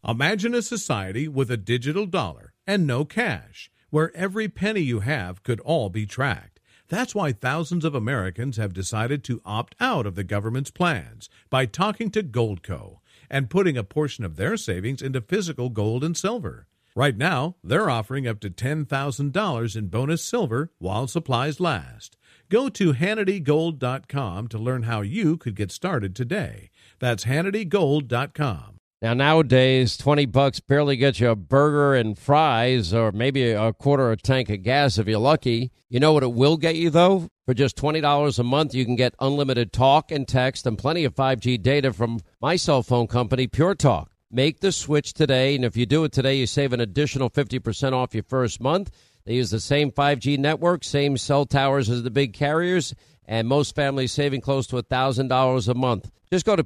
Imagine a society with a digital dollar and no cash, where every penny you have could all be tracked. That's why thousands of Americans have decided to opt out of the government's plans by talking to Goldco and putting a portion of their savings into physical gold and silver. Right now, they're offering up to $10,000 in bonus silver while supplies last. Go to HannityGold.com to learn how you could get started today. That's HannityGold.com. Now, nowadays, $20 barely gets you a burger and fries or maybe a quarter of a tank of gas if you're lucky. You know what it will get you, though? For just $20 a month, you can get unlimited talk and text and plenty of 5G data from my cell phone company, Pure Talk. Make the switch today, and if you do it today, you save an additional 50% off your first month. They use the same 5G network, same cell towers as the big carriers, and most families saving close to $1,000 a month. Just go to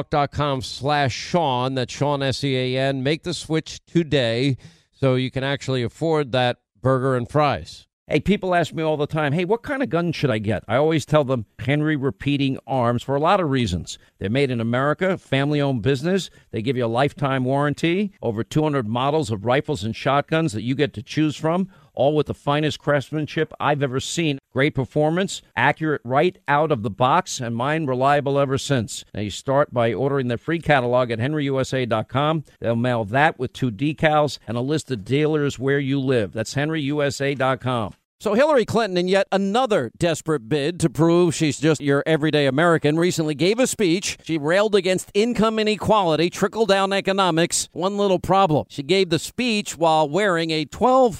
puretalk.com/Sean, that's Sean, S-E-A-N. Make the switch today so you can actually afford that burger and fries. Hey, people ask me all the time, hey, what kind of gun should I get? I always tell them Henry Repeating Arms for a lot of reasons. They're made in America, family-owned business. They give you a lifetime warranty, over 200 models of rifles and shotguns that you get to choose from, all with the finest craftsmanship I've ever seen. Great performance, accurate right out of the box, and mine reliable ever since. Now, you start by ordering their free catalog at henryusa.com. They'll mail that with 2 decals and a list of dealers where you live. That's henryusa.com. So Hillary Clinton, in yet another desperate bid to prove she's just your everyday American, recently gave a speech. She railed against income inequality, trickle-down economics. One little problem. She gave the speech while wearing a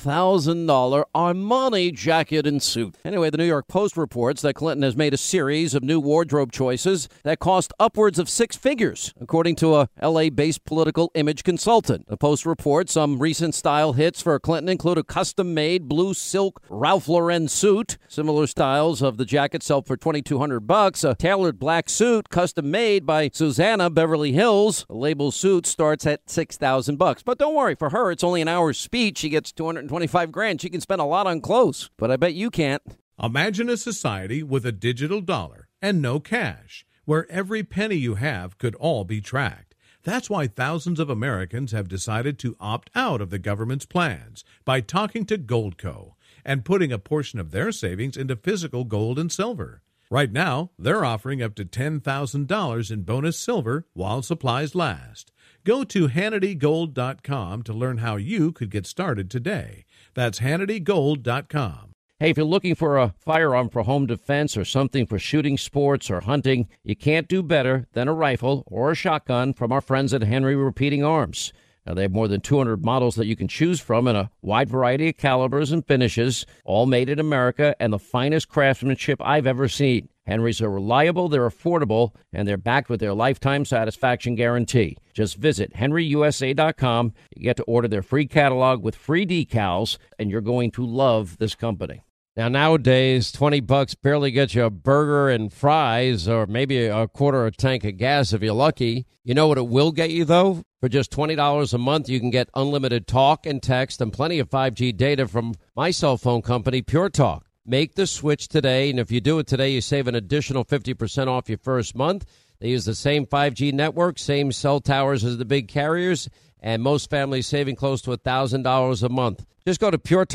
$12,000 Armani jacket and suit. Anyway, the New York Post reports that Clinton has made a series of new wardrobe choices that cost upwards of 6 figures, according to a L.A.-based political image consultant. The Post reports some recent style hits for Clinton include a custom-made blue silk Ralph Lauren suit. Similar styles of the jacket sell for $2,200. A tailored black suit custom made by Susanna Beverly Hills. The label suit starts at $6,000. But don't worry, for her, it's only an hour's speech. She gets $225,000. She can spend a lot on clothes, but I bet you can't. Imagine a society with a digital dollar and no cash, where every penny you have could all be tracked. That's why thousands of Americans have decided to opt out of the government's plans by talking to Goldco and putting a portion of their savings into physical gold and silver. Right now, they're offering up to $10,000 in bonus silver while supplies last. Go to HannityGold.com to learn how you could get started today. That's HannityGold.com. Hey, if you're looking for a firearm for home defense or something for shooting sports or hunting, you can't do better than a rifle or a shotgun from our friends at Henry Repeating Arms. Now, they have more than 200 models that you can choose from in a wide variety of calibers and finishes, all made in America and the finest craftsmanship I've ever seen. Henry's are reliable, they're affordable, and they're backed with their lifetime satisfaction guarantee. Just visit henryusa.com. You get to order their free catalog with free decals, and you're going to love this company. Now, nowadays, $20 barely gets you a burger and fries or maybe a quarter of a tank of gas if you're lucky. You know what it will get you, though? For just $20 a month, you can get unlimited talk and text and plenty of 5G data from my cell phone company, Pure Talk. Make the switch today, and if you do it today, you save an additional 50% off your first month. They use the same 5G network, same cell towers as the big carriers, and most families saving close to $1,000 a month. Just go to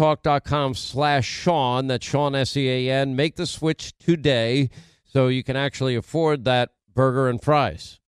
puretalk.com/Sean, that's Sean, S-E-A-N. Make the switch today so you can actually afford that burger and fries.